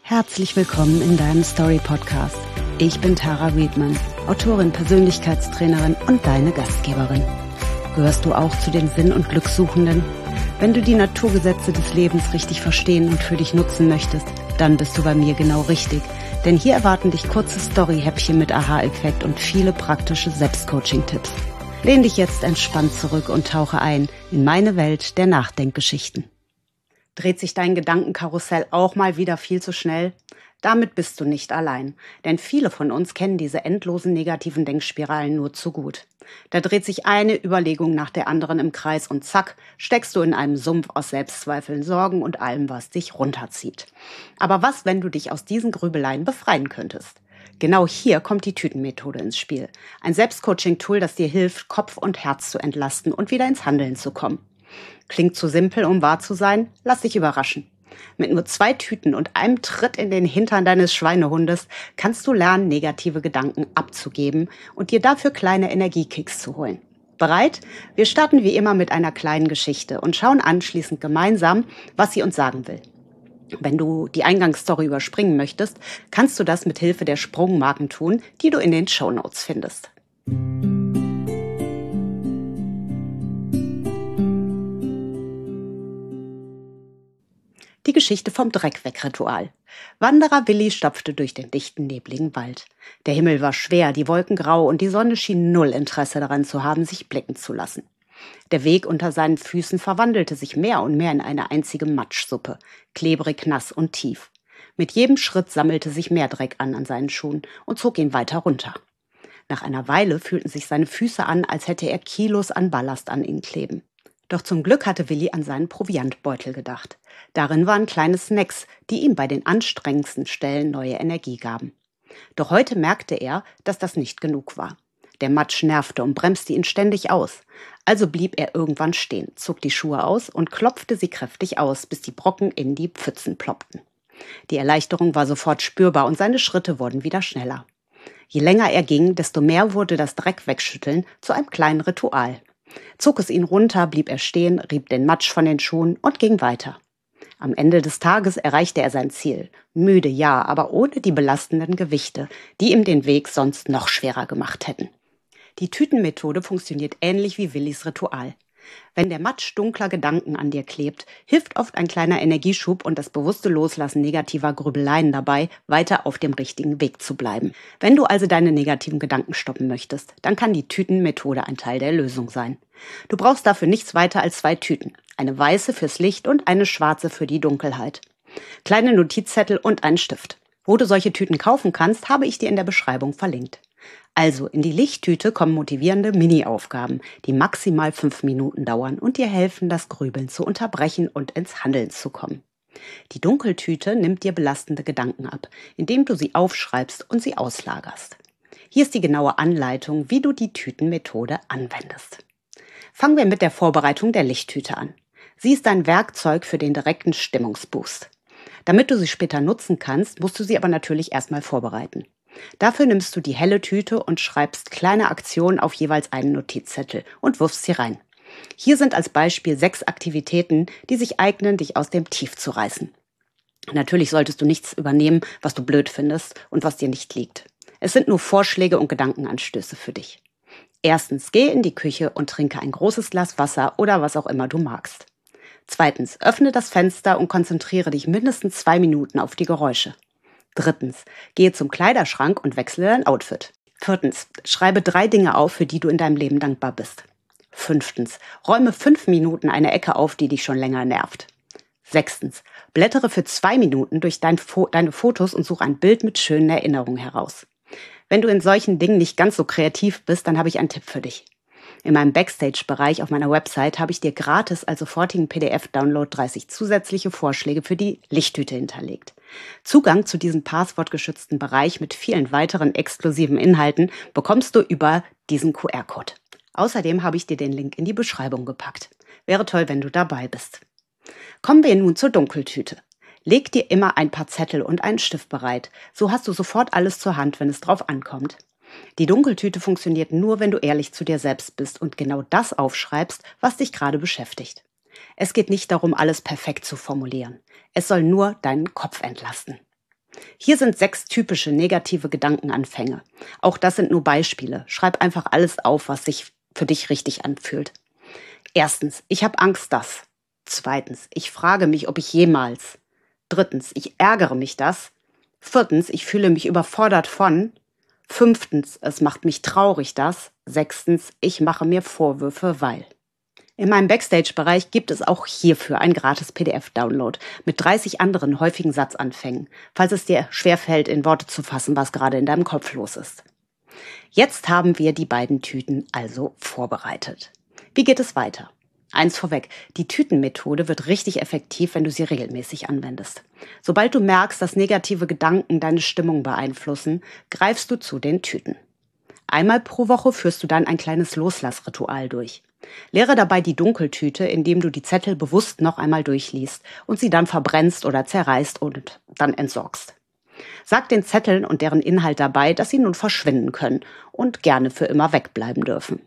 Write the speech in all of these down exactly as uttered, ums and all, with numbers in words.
Herzlich willkommen in deinem Story-Podcast. Ich bin Tara Riedmann, Autorin, Persönlichkeitstrainerin und deine Gastgeberin. Gehörst du auch zu den Sinn- und Glückssuchenden? Wenn du die Naturgesetze des Lebens richtig verstehen und für dich nutzen möchtest, dann bist du bei mir genau richtig. Denn hier erwarten dich kurze Story-Häppchen mit Aha-Effekt und viele praktische Selbstcoaching-Tipps. Lehn dich jetzt entspannt zurück und tauche ein in meine Welt der Nachdenkgeschichten. Dreht sich dein Gedankenkarussell auch mal wieder viel zu schnell? Damit bist du nicht allein, denn viele von uns kennen diese endlosen negativen Denkspiralen nur zu gut. Da dreht sich eine Überlegung nach der anderen im Kreis und zack, steckst du in einem Sumpf aus Selbstzweifeln, Sorgen und allem, was dich runterzieht. Aber was, wenn du dich aus diesen Grübeleien befreien könntest? Genau hier kommt die Tütenmethode ins Spiel. Ein Selbstcoaching-Tool, das dir hilft, Kopf und Herz zu entlasten und wieder ins Handeln zu kommen. Klingt zu simpel, um wahr zu sein? Lass dich überraschen. Mit nur zwei Tüten und einem Tritt in den Hintern deines Schweinehundes kannst du lernen, negative Gedanken abzugeben und dir dafür kleine Energiekicks zu holen. Bereit? Wir starten wie immer mit einer kleinen Geschichte und schauen anschließend gemeinsam, was sie uns sagen will. Wenn du die Eingangsstory überspringen möchtest, kannst du das mit Hilfe der Sprungmarken tun, die du in den Shownotes findest. Die Geschichte vom Dreckweg-Ritual. Wanderer Willi stapfte durch den dichten, nebligen Wald. Der Himmel war schwer, die Wolken grau und die Sonne schien null Interesse daran zu haben, sich blicken zu lassen. Der Weg unter seinen Füßen verwandelte sich mehr und mehr in eine einzige Matschsuppe, klebrig, nass und tief. Mit jedem Schritt sammelte sich mehr Dreck an an seinen Schuhen und zog ihn weiter runter. Nach einer Weile fühlten sich seine Füße an, als hätte er Kilos an Ballast an ihnen kleben. Doch zum Glück hatte Willi an seinen Proviantbeutel gedacht. Darin waren kleine Snacks, die ihm bei den anstrengendsten Stellen neue Energie gaben. Doch heute merkte er, dass das nicht genug war. Der Matsch nervte und bremste ihn ständig aus. Also blieb er irgendwann stehen, zog die Schuhe aus und klopfte sie kräftig aus, bis die Brocken in die Pfützen ploppten. Die Erleichterung war sofort spürbar und seine Schritte wurden wieder schneller. Je länger er ging, desto mehr wurde das Dreck-wegschütteln zu einem kleinen Ritual. Zog es ihn runter, blieb er stehen, rieb den Matsch von den Schuhen und ging weiter. Am Ende des Tages erreichte er sein Ziel. Müde, ja, aber ohne die belastenden Gewichte, die ihm den Weg sonst noch schwerer gemacht hätten. Die Tütenmethode funktioniert ähnlich wie Willis Ritual. Wenn der Matsch dunkler Gedanken an dir klebt, hilft oft ein kleiner Energieschub und das bewusste Loslassen negativer Grübeleien dabei, weiter auf dem richtigen Weg zu bleiben. Wenn du also deine negativen Gedanken stoppen möchtest, dann kann die Tütenmethode ein Teil der Lösung sein. Du brauchst dafür nichts weiter als zwei Tüten. Eine weiße fürs Licht und eine schwarze für die Dunkelheit. Kleine Notizzettel und einen Stift. Wo du solche Tüten kaufen kannst, habe ich dir in der Beschreibung verlinkt. Also, in die Lichttüte kommen motivierende Mini-Aufgaben, die maximal fünf Minuten dauern und dir helfen, das Grübeln zu unterbrechen und ins Handeln zu kommen. Die Dunkeltüte nimmt dir belastende Gedanken ab, indem du sie aufschreibst und sie auslagerst. Hier ist die genaue Anleitung, wie du die Tütenmethode anwendest. Fangen wir mit der Vorbereitung der Lichttüte an. Sie ist ein Werkzeug für den direkten Stimmungsboost. Damit du sie später nutzen kannst, musst du sie aber natürlich erstmal vorbereiten. Dafür nimmst du die helle Tüte und schreibst kleine Aktionen auf jeweils einen Notizzettel und wirfst sie rein. Hier sind als Beispiel sechs Aktivitäten, die sich eignen, dich aus dem Tief zu reißen. Natürlich solltest du nichts übernehmen, was du blöd findest und was dir nicht liegt. Es sind nur Vorschläge und Gedankenanstöße für dich. Erstens, geh in die Küche und trinke ein großes Glas Wasser oder was auch immer du magst. Zweitens, öffne das Fenster und konzentriere dich mindestens zwei Minuten auf die Geräusche. Drittens, gehe zum Kleiderschrank und wechsle dein Outfit. Viertens, schreibe drei Dinge auf, für die du in deinem Leben dankbar bist. Fünftens, räume fünf Minuten eine Ecke auf, die dich schon länger nervt. Sechstens, blättere für zwei Minuten durch dein Fo- deine Fotos und suche ein Bild mit schönen Erinnerungen heraus. Wenn du in solchen Dingen nicht ganz so kreativ bist, dann habe ich einen Tipp für dich. In meinem Backstage-Bereich auf meiner Website habe ich dir gratis als sofortigen P D F-Download dreißig zusätzliche Vorschläge für die Lichttüte hinterlegt. Zugang zu diesem passwortgeschützten Bereich mit vielen weiteren exklusiven Inhalten bekommst du über diesen Q R-Code. Außerdem habe ich dir den Link in die Beschreibung gepackt. Wäre toll, wenn du dabei bist. Kommen wir nun zur Dunkeltüte. Leg dir immer ein paar Zettel und einen Stift bereit. So hast du sofort alles zur Hand, wenn es drauf ankommt. Die Dunkeltüte funktioniert nur, wenn du ehrlich zu dir selbst bist und genau das aufschreibst, was dich gerade beschäftigt. Es geht nicht darum, alles perfekt zu formulieren. Es soll nur deinen Kopf entlasten. Hier sind sechs typische negative Gedankenanfänge. Auch das sind nur Beispiele. Schreib einfach alles auf, was sich für dich richtig anfühlt. Erstens, ich habe Angst, dass. Zweitens, ich frage mich, ob ich jemals. Drittens, ich ärgere mich, dass. Viertens, ich fühle mich überfordert von. Fünftens, es macht mich traurig, dass. Sechstens, ich mache mir Vorwürfe, weil. In meinem Backstage-Bereich gibt es auch hierfür ein gratis P D F-Download mit dreißig anderen häufigen Satzanfängen, falls es dir schwerfällt, in Worte zu fassen, was gerade in deinem Kopf los ist. Jetzt haben wir die beiden Tüten also vorbereitet. Wie geht es weiter? Eins vorweg, die Tütenmethode wird richtig effektiv, wenn du sie regelmäßig anwendest. Sobald du merkst, dass negative Gedanken deine Stimmung beeinflussen, greifst du zu den Tüten. Einmal pro Woche führst du dann ein kleines Loslassritual durch. Leere dabei die Dunkeltüte, indem du die Zettel bewusst noch einmal durchliest und sie dann verbrennst oder zerreißt und dann entsorgst. Sag den Zetteln und deren Inhalt dabei, dass sie nun verschwinden können und gerne für immer wegbleiben dürfen.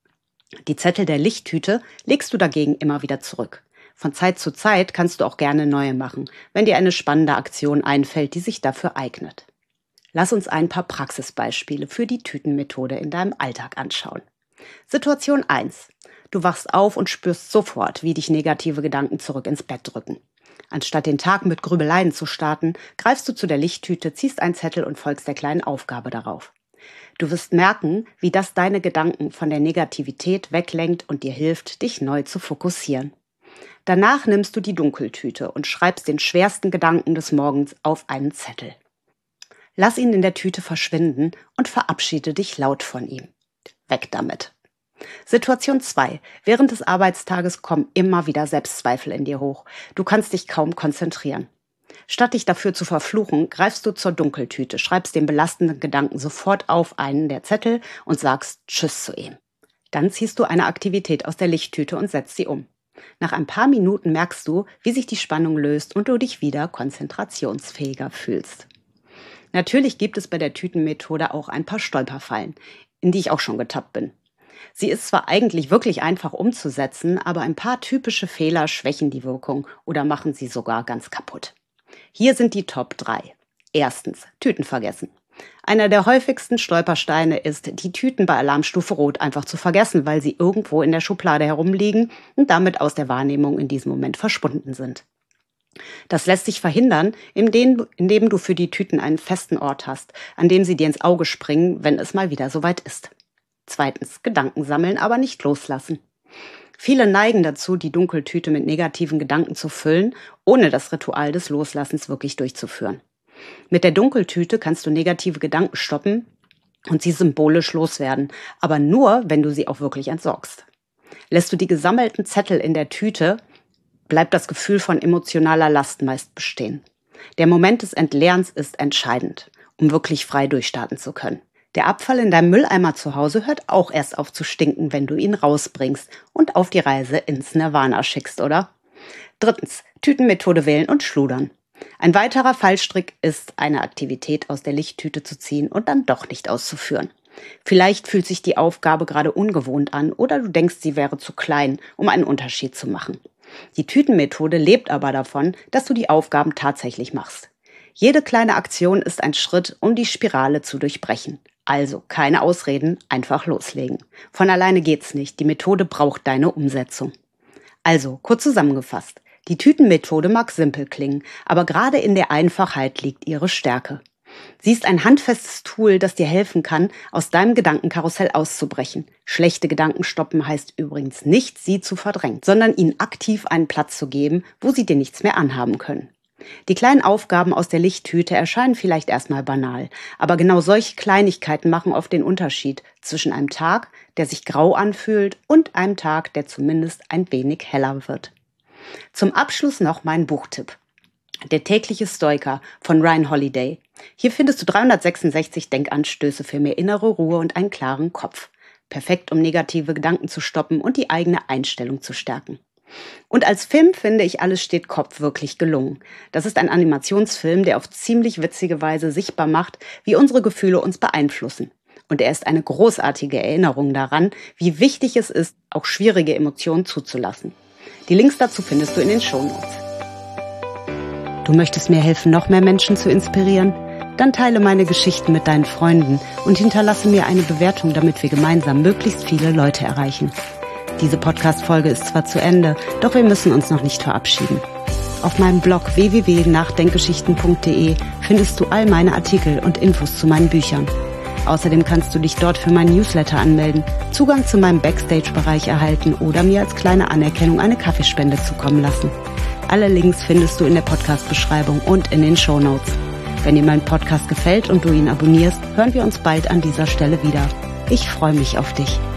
Die Zettel der Lichttüte legst du dagegen immer wieder zurück. Von Zeit zu Zeit kannst du auch gerne neue machen, wenn dir eine spannende Aktion einfällt, die sich dafür eignet. Lass uns ein paar Praxisbeispiele für die Tütenmethode in deinem Alltag anschauen. Situation eins. Du wachst auf und spürst sofort, wie dich negative Gedanken zurück ins Bett drücken. Anstatt den Tag mit Grübeleien zu starten, greifst du zu der Lichttüte, ziehst einen Zettel und folgst der kleinen Aufgabe darauf. Du wirst merken, wie das deine Gedanken von der Negativität weglenkt und dir hilft, dich neu zu fokussieren. Danach nimmst du die Dunkeltüte und schreibst den schwersten Gedanken des Morgens auf einen Zettel. Lass ihn in der Tüte verschwinden und verabschiede dich laut von ihm. Weg damit. Situation zwei. Während des Arbeitstages kommen immer wieder Selbstzweifel in dir hoch. Du kannst dich kaum konzentrieren. Statt dich dafür zu verfluchen, greifst du zur Dunkeltüte, schreibst den belastenden Gedanken sofort auf einen der Zettel und sagst Tschüss zu ihm. Dann ziehst du eine Aktivität aus der Lichttüte und setzt sie um. Nach ein paar Minuten merkst du, wie sich die Spannung löst und du dich wieder konzentrationsfähiger fühlst. Natürlich gibt es bei der Tütenmethode auch ein paar Stolperfallen, in die ich auch schon getappt bin. Sie ist zwar eigentlich wirklich einfach umzusetzen, aber ein paar typische Fehler schwächen die Wirkung oder machen sie sogar ganz kaputt. Hier sind die Top drei. Erstens, Tüten vergessen. Einer der häufigsten Stolpersteine ist, die Tüten bei Alarmstufe Rot einfach zu vergessen, weil sie irgendwo in der Schublade herumliegen und damit aus der Wahrnehmung in diesem Moment verschwunden sind. Das lässt sich verhindern, indem, indem du für die Tüten einen festen Ort hast, an dem sie dir ins Auge springen, wenn es mal wieder soweit ist. Zweitens, Gedanken sammeln, aber nicht loslassen. Viele neigen dazu, die Dunkeltüte mit negativen Gedanken zu füllen, ohne das Ritual des Loslassens wirklich durchzuführen. Mit der Dunkeltüte kannst du negative Gedanken stoppen und sie symbolisch loswerden, aber nur, wenn du sie auch wirklich entsorgst. Lässt du die gesammelten Zettel in der Tüte, bleibt das Gefühl von emotionaler Last meist bestehen. Der Moment des Entleerens ist entscheidend, um wirklich frei durchstarten zu können. Der Abfall in deinem Mülleimer zu Hause hört auch erst auf zu stinken, wenn du ihn rausbringst und auf die Reise ins Nirvana schickst, oder? Drittens, Tütenmethode wählen und schludern. Ein weiterer Fallstrick ist, eine Aktivität aus der Lichttüte zu ziehen und dann doch nicht auszuführen. Vielleicht fühlt sich die Aufgabe gerade ungewohnt an oder du denkst, sie wäre zu klein, um einen Unterschied zu machen. Die Tütenmethode lebt aber davon, dass du die Aufgaben tatsächlich machst. Jede kleine Aktion ist ein Schritt, um die Spirale zu durchbrechen. Also keine Ausreden, einfach loslegen. Von alleine geht's nicht, die Methode braucht deine Umsetzung. Also, kurz zusammengefasst, die Tütenmethode mag simpel klingen, aber gerade in der Einfachheit liegt ihre Stärke. Sie ist ein handfestes Tool, das dir helfen kann, aus deinem Gedankenkarussell auszubrechen. Schlechte Gedanken stoppen heißt übrigens nicht, sie zu verdrängen, sondern ihnen aktiv einen Platz zu geben, wo sie dir nichts mehr anhaben können. Die kleinen Aufgaben aus der Lichttüte erscheinen vielleicht erstmal banal, aber genau solche Kleinigkeiten machen oft den Unterschied zwischen einem Tag, der sich grau anfühlt, und einem Tag, der zumindest ein wenig heller wird. Zum Abschluss noch mein Buchtipp. Der tägliche Stoiker von Ryan Holiday. Hier findest du dreihundertsechsundsechzig Denkanstöße für mehr innere Ruhe und einen klaren Kopf. Perfekt, um negative Gedanken zu stoppen und die eigene Einstellung zu stärken. Und als Film finde ich Alles steht Kopf wirklich gelungen. Das ist ein Animationsfilm, der auf ziemlich witzige Weise sichtbar macht, wie unsere Gefühle uns beeinflussen. Und er ist eine großartige Erinnerung daran, wie wichtig es ist, auch schwierige Emotionen zuzulassen. Die Links dazu findest du in den Shownotes. Du möchtest mir helfen, noch mehr Menschen zu inspirieren? Dann teile meine Geschichten mit deinen Freunden und hinterlasse mir eine Bewertung, damit wir gemeinsam möglichst viele Leute erreichen. Diese Podcast-Folge ist zwar zu Ende, doch wir müssen uns noch nicht verabschieden. Auf meinem Blog w w w punkt nachdenkgeschichten punkt d e findest du all meine Artikel und Infos zu meinen Büchern. Außerdem kannst du dich dort für meinen Newsletter anmelden, Zugang zu meinem Backstage-Bereich erhalten oder mir als kleine Anerkennung eine Kaffeespende zukommen lassen. Alle Links findest du in der Podcast-Beschreibung und in den Shownotes. Wenn dir mein Podcast gefällt und du ihn abonnierst, hören wir uns bald an dieser Stelle wieder. Ich freue mich auf dich.